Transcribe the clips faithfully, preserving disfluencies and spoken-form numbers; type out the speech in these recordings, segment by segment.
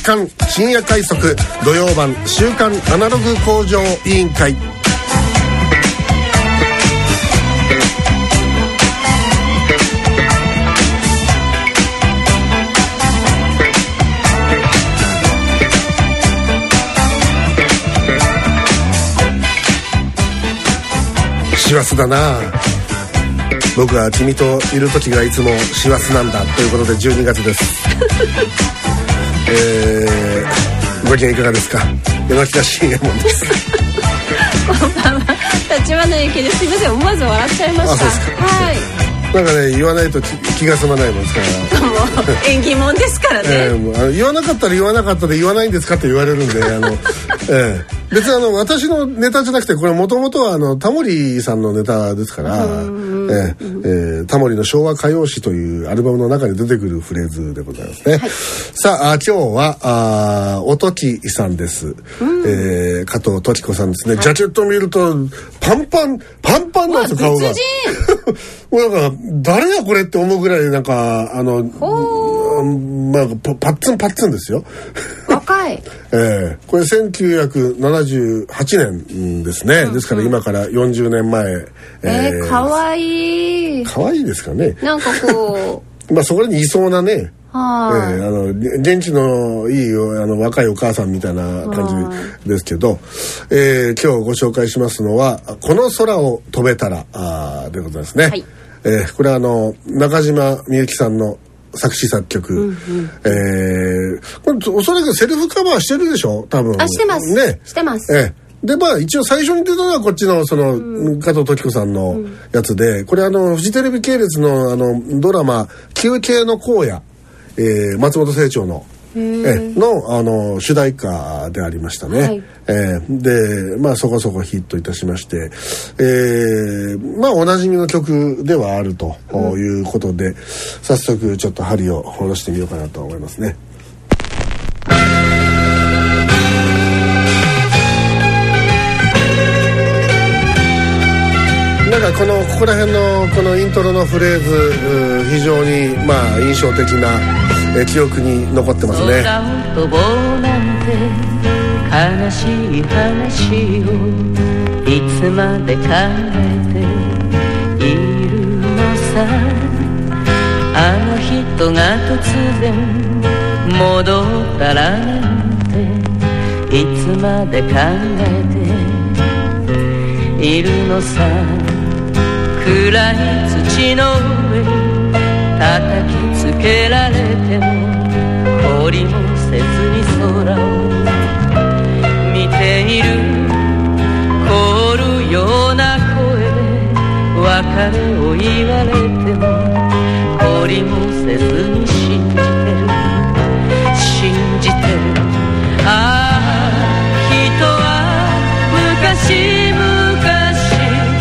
刊深夜快速土曜版週刊アナログ向上委員会。師走だな。僕は君といる時がいつも師走なんだということでじゅうにがつですえー、ご機嫌いかがですか。柳田信右衛門ですこんばんは、立花由紀です。すいません、思わず笑っちゃいました。 あ、そうですか。はい、なんかね、言わないと気が済まないもんですからもう縁起物ですからね、 えー、あの言わなかったら言わなかったで言わないんですかって言われるんであの、えー、別にあの私のネタじゃなくて、これもともとはあのタモリさんのネタですから、えーえー、タモリの昭和歌謡史というアルバムの中に出てくるフレーズでございますね、はい、さあ、あ今日はあおときさんです、うん、えー、加藤時子さんですね、はい、ジャケット見るとパンパンパンパンなんですよ、顔が。別人もうなんか誰やこれって思うぐらい、なんかあのまあ、パッツンパッツンですよ若いえー、これせんきゅうひゃくななじゅうはちねんですね、うんうん、ですから今からよんじゅうねんまえ。 えー、かわいい。 かわいいですかね。 なんかこうまあそこにいそうなね、 はえー、あの現地のいいあの若いお母さんみたいな感じですけど、えー、今日ご紹介しますのはこの空を飛べたらあでございますね、はい、えー、これはあの中島みゆきさんの作詞作曲、うんうん、えー、これおそらくセルフカバーしてるでしょ多分。 あ、してますね、してます、 えー、でまあ一応最初に出たのはこっちのその、うん、加藤時子さんのやつで、これあのフジテレビ系列のあのドラマ休憩の荒野、えー、松本清張のえのあの主題歌でありましたね、はい、えー、でまあそこそこヒットいたしまして、えー、まあおなじみの曲ではあるということで、うん、早速ちょっと針を下ろしてみようかなと思いますね。なんかこのここら辺のこのイントロのフレーズ、非常にまあ印象的なえ記憶に残ってますね。 空を飛ぼうなんて悲しい話をいつまで考えているのさ。あの人が突然戻ったらなんていつまで考えているのさ。暗い土の上に叩きつけられても懲りもせずに空を見ている。凍るような声で別れを言われても懲りもせずに信じてる信じてる。ああ人は昔昔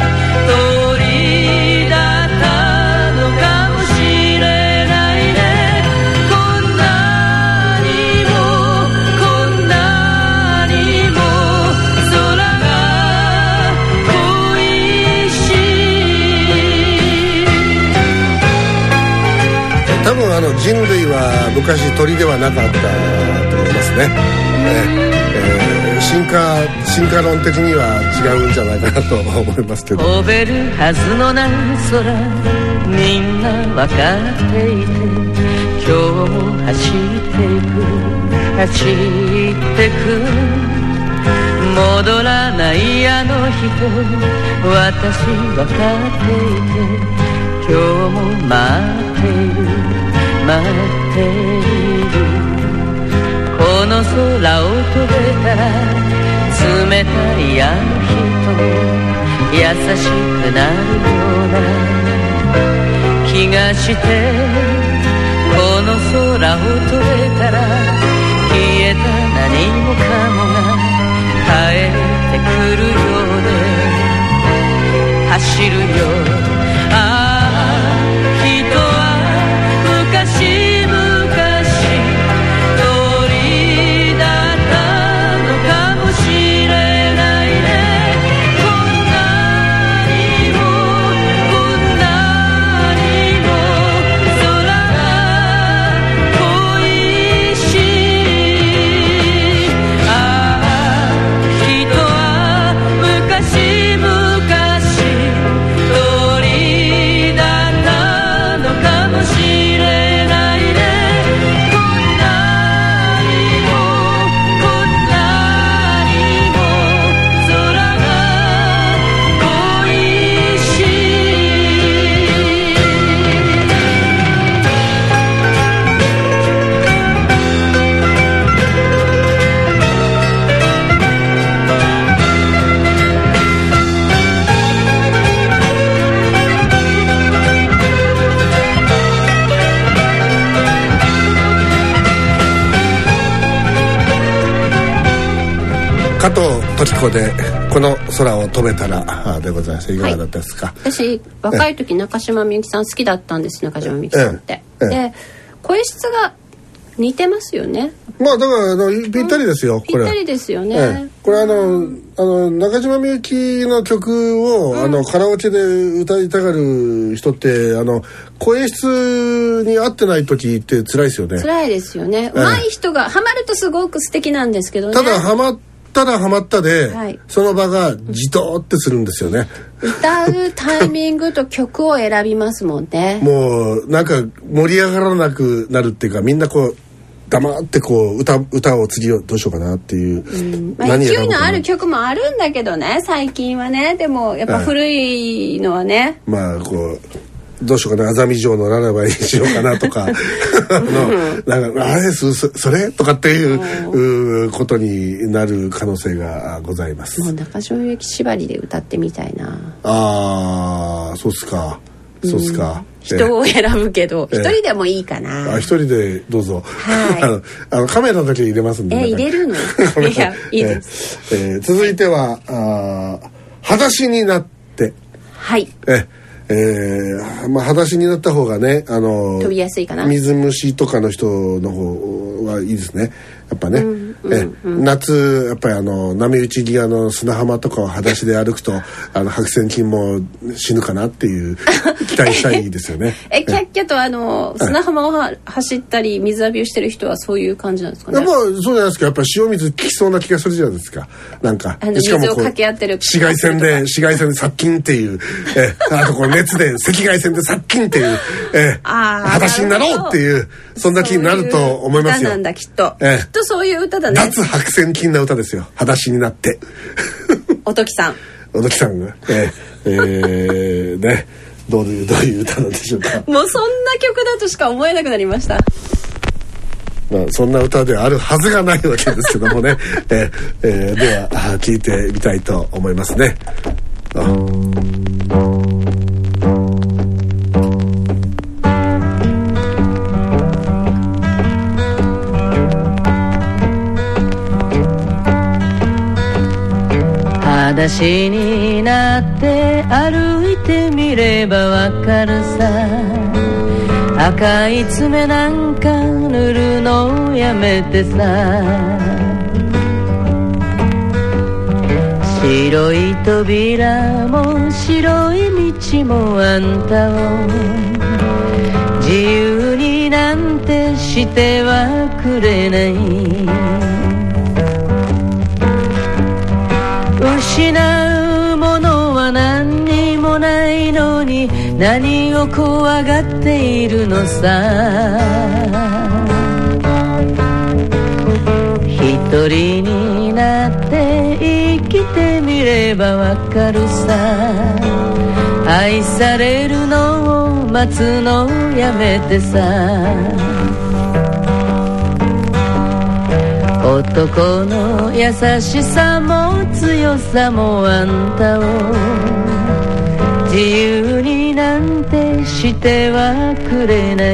鳥だったのかもしれないね。こんなにもこんなにも空が恋しい。 多分あの人類は昔鳥ではなかったと思いますね。ね、えー、進化進化論的には違うんじゃないかなと思いますけど。 飛べるはずのない空みんな分かっていて今日も走っていく走ってく。戻らないあの人私分かっていて今日も待っている待っている。この空を飛べたら冷たいあの人優しくなるような気がして。この空を飛べたら消えた何もかもが帰ってくるようで走るよ。ああ人は昔昔鳥だったのかもしれないね。こんなにもこんなにも空が恋しい。 加藤時子でこの空を飛べたらでございます。いかがだったですか？はい、 私若い時中島みゆきさん好きだったんです。中島みゆきさんって、ええええ、で声質が似てますよね。 まあだからあのぴったりですよ、うん、これぴったりですよね、 ええ、これあの、あの中島みゆきの曲を、うん、あのカラオケで歌いたがる人ってあの声質に合ってない時って辛いですよね。 辛いですよね。上手い人がハマるとすごく素敵なんですけどね。 ただハマったらハマったで、はい、その場がじとってするんですよね。 歌うタイミングと曲を選びますもんね。 もうなんか盛り上がらなくなるっていうか、みんなこう黙ってこう 歌, 歌を次をどうしようかなっていう、 うんまあ、勢いのある曲もあるんだけどね最近はね。でもやっぱ古いのはね、 はい、まあこうどうしようかな、熱海城のララバイにしようかなとかあのなんかあれ そ, それとかっていうことになる可能性がございます。 もう中島みゆき縛りで歌ってみたいな。 ああそうっすかそうっすか、 うん、人を選ぶけど一、えー、人でもいいかな。 あ一人でどうぞ、はい、あのあのカメラだけ入れますんで。 えー、入れるのいやいいです、 えーえー、続いてはあ裸足になってはいええーまあ、裸足になった方がねあの飛びやすいかな。 水虫とかの人の方はいいですねやっぱね、うんうんうん、え夏やっぱりあの波打ち際の砂浜とかを裸足で歩くとあの白癬菌も死ぬかなっていう期待したいですよねえキャッキャとあの砂浜をは走ったり水浴びをしてる人はそういう感じなんですかね。 まあそうじゃないですか。やっぱ塩水効きそうな気がするじゃないですか。なんかあの水をかけ合ってる紫外線で紫外線で殺菌っていうえあとこう熱で赤外線で殺菌っていうえ裸足になろうっていうそんな気になると思いますよ。 歌なんだきっと、ええ、きっとそういう歌だね。 脱白癬菌な歌ですよ。裸足になっておときさんおときさんがええー、ねどういうどういう歌なんでしょうか。 もうそんな曲だとしか思えなくなりました。 まあ、そんな歌であるはずがないわけですけどもね、ええー、では聞いてみたいと思いますね。あ裸足になって歩いてみればわかるさ。赤い爪なんか塗るのやめてさ。白い扉も白い道もあんたを自由になんてしてはくれない。失うものは何にもないのに何を怖がっているのさ。一人になって生きてみればわかるさ。愛されるのを待つのやめてさ。男の優しさも強さもあんたを自由になんてしてはくれない。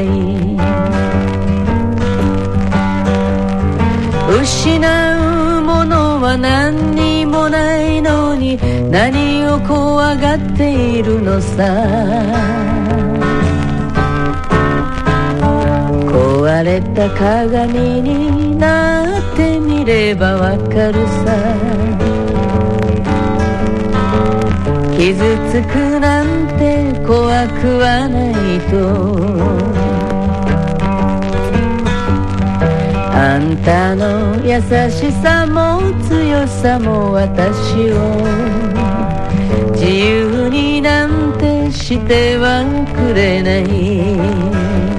失うものは何にもないのに何を怖がっているのさ。壊れた鏡になってみればわかるさ。傷つくなんて怖くはないと。あんたの優しさも強さも私を自由になんてしてはくれない。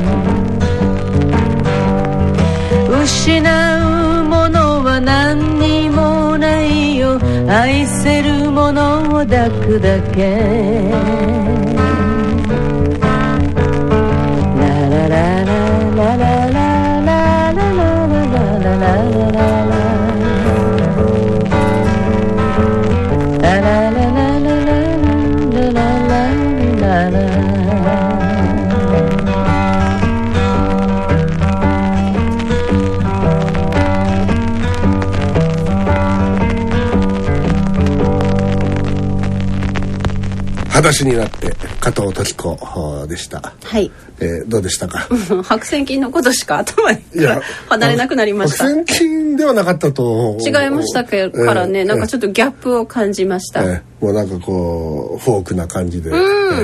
失うものは何にもないよ。愛せるものを抱くだけ。ラララララララ私になって加藤登紀子でした。 はい、 えー、どうでしたか？ 白癬菌のことしか頭に離れなくなりました。 白癬菌ではなかったと違いましたからね、えー、なんかちょっとギャップを感じました。 えー、もうなんかこうフォークな感じで、うん、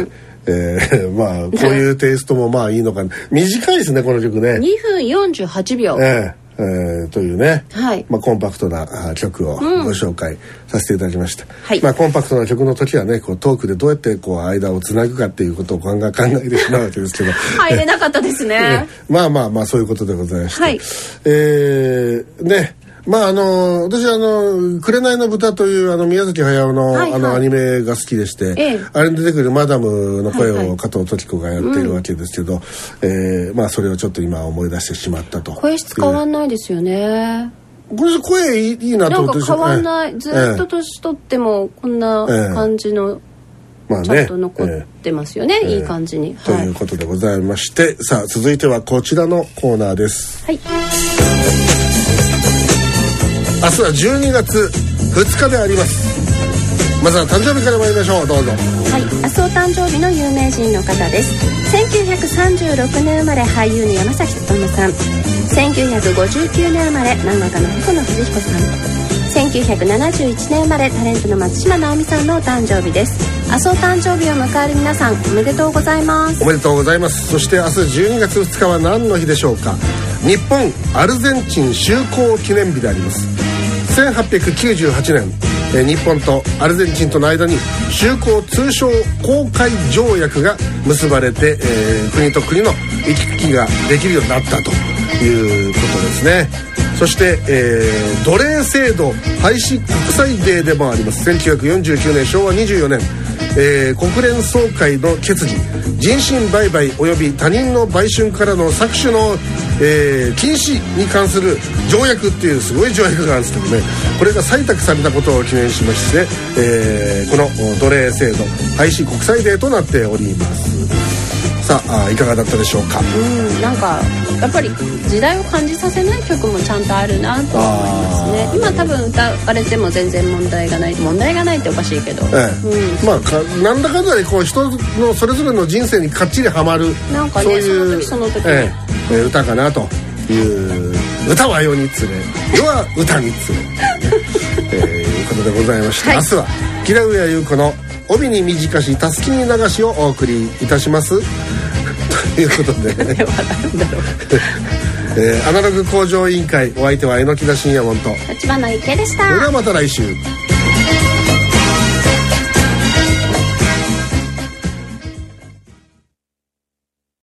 えー、まあこういうテイストもまあいいのかな。短いですねこの曲ね。 にふんよんじゅうはちびょう。 えーえー、というね、 はい、 まあ、コンパクトな曲をご紹介させていただきました、 はい、 まあ、コンパクトな曲の時はねこうトークでどうやってこう間をつなぐかっていうことを考え考えてしまうわけですけど入れなかったですねまあまあまあそういうことでございまして、 はい、 えー、ねまああの私あの紅の豚というあの宮崎駿の、はいはい、あのアニメが好きでして、ええ、あれに出てくるマダムの声を加藤登紀子がやっているわけですけど、はいはい、えー、まあそれをちょっと今思い出してしまったと。 声質変わんないですよね。 これ声いい、いいなと思って。 なんか変わんない、ええ、ずっと年取ってもこんな感じの、ええまあね、ちゃんと残ってますよね、ええ、いい感じに、 はい、ということでございまして、さあ続いてはこちらのコーナーです。 はい、 明日はじゅうにがつふつかであります。まずは誕生日から参りましょう。どうぞ。 はい、明日お誕生日の有名人の方です。せんきゅうひゃくさんじゅうろくねん生まれ俳優の山崎努さん。せんきゅうひゃくごじゅうきゅうねん生まれ漫画家の細野藤彦さん。せんきゅうひゃくななじゅういちねん生まれタレントの松島直美さんのお誕生日です。明日お誕生日を迎える皆さんおめでとうございます。 おめでとうございます。そして明日じゅうにがつふつかは何の日でしょうか。日本アルゼンチン修好記念日であります。せんはっぴゃくきゅうじゅうはちねん、えー、日本とアルゼンチンとの間に修好通商公開条約が結ばれて、えー、国と国の行き来ができるようになったということですね。そして、えー、奴隷制度廃止国際デーでもあります。せんきゅうひゃくよんじゅうきゅうねんしょうわにじゅうよねん、えー、国連総会の決議人身売買及び他人の売春からの搾取の、えー、禁止に関する条約っていうすごい条約があるんですけどね、これが採択されたことを記念しまして、えー、この奴隷制度廃止国際デーとなっております。さあ、いかがだったでしょうか。 うん、なんかやっぱり時代を感じさせない曲もちゃんとあるなと思いますね。今多分歌われても全然問題がない問題がないっておかしいけど、 ええ、うん、まあかなんだかんだでこう人のそれぞれの人生にかっちりはまるなんかね、そういうその時その時、 ええ、歌かなという歌は世につれ世は歌につれ、えー、いうことでございまして、はい、明日は木田上優子の帯に短したすきに流しをお送りいたしますということでえー、アナログ向上委員会お相手は榎木田信也門と立花池でした。 それではまた来週。